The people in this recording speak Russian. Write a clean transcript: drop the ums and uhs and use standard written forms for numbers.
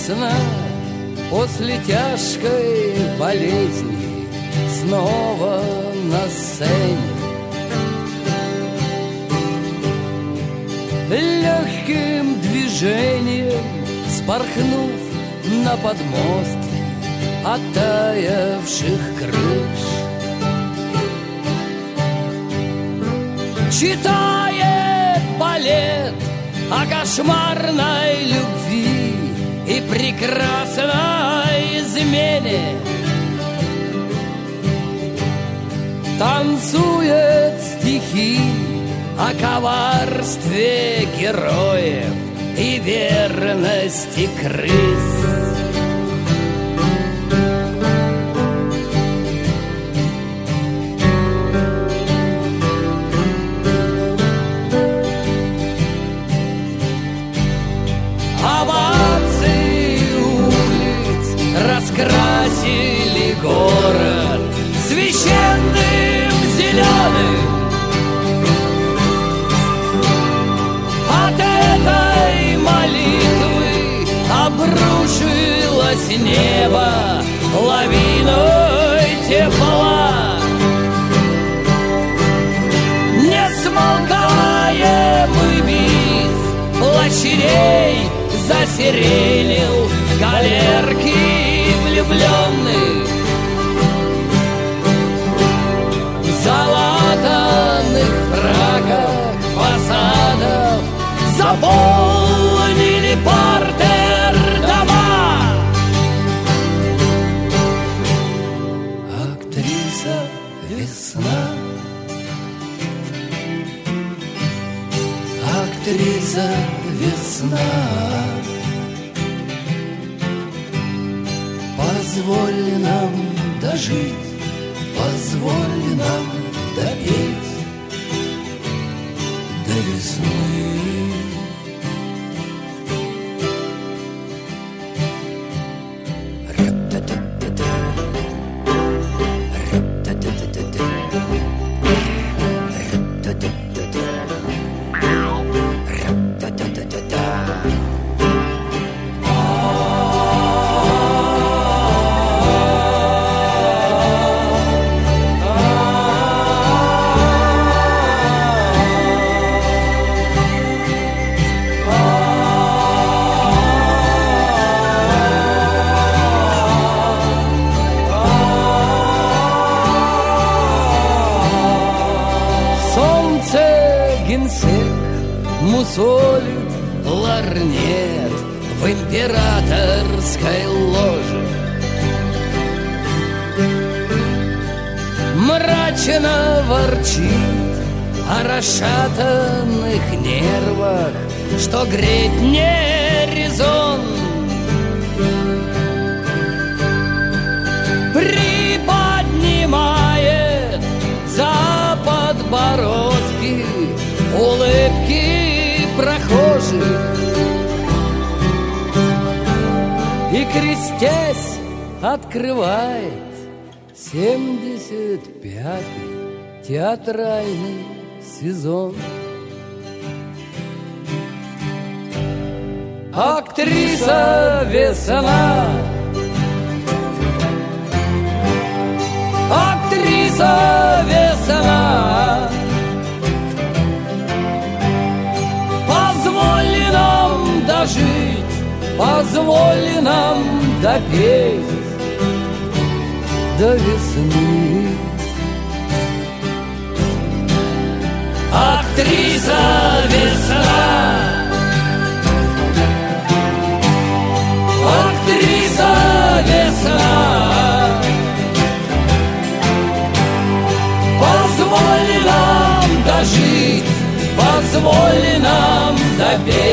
весна после тяжкой болезни снова на сцене. Легким движением спорхнув на подмостки оттаявших крыш, читает балет о кошмарной любви и прекрасной измене, танцует стихи о коварстве героев и верности крыс. Раскрасили город священным зеленым. От этой молитвы обрушилось небо лавиной тепла. Несмолкаемый бис площадей засерелил галерки влюбленных. В залатанных фраках фасадов заполнили партер дома. Актриса весна, актриса весна, позволь нам дожить, позволь нам допеть до весны. Мусолит ларнет в императорской ложе. Мрачно ворчит о расшатанных нервах, что греть не резон. Приподнимает за подбородки улыбки прохожих и, крестясь, открывает 75-й театральный сезон. Актриса весна, актриса весна, позволь нам дожить, позволь нам допеть до весны. Актриса весна, актриса весна, позволь нам дожить, позволь нам допеть